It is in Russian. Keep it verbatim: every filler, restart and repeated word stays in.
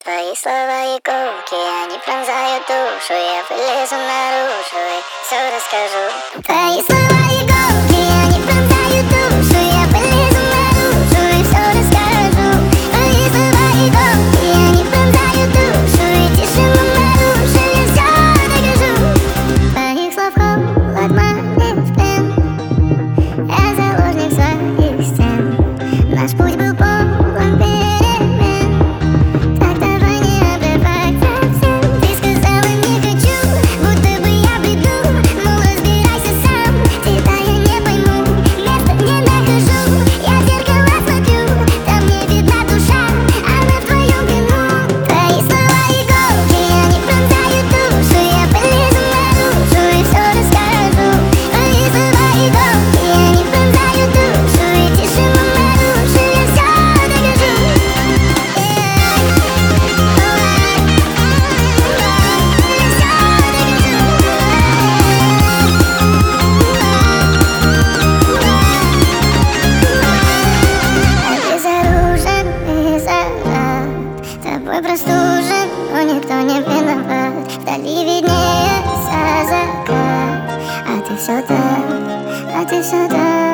Твои слова иголки, они пронзают душу. Я вылезу наружу и все расскажу. Твои слова иголки, они пронзают душу. Я вылезу наружу и все расскажу. Твои слова иголки, они пронзают душу. И тишину нарушили, все докажу. Твоих слов холод манит в плен. Я заложник своих стен. Наш путь был полон перемен. Так давай не обрывай совсем. Ты сказала не хочу, будто бы я бреду. Мол, разбирайся сам, тебя я не пойму. Места не нахожу, я в зеркало смотрю. Там не видна душа, она в твоем вину. Твои слова иголки, они пронзают душу. Я полезу наружу и все расскажу. Твои слова иголки, они пронзают душу. И тишину нарушили, все докажу. Безоружен, безоружен, тобой простужен, но никто не виноват. Вдали виднеется закат, а ты все так, а ты все так.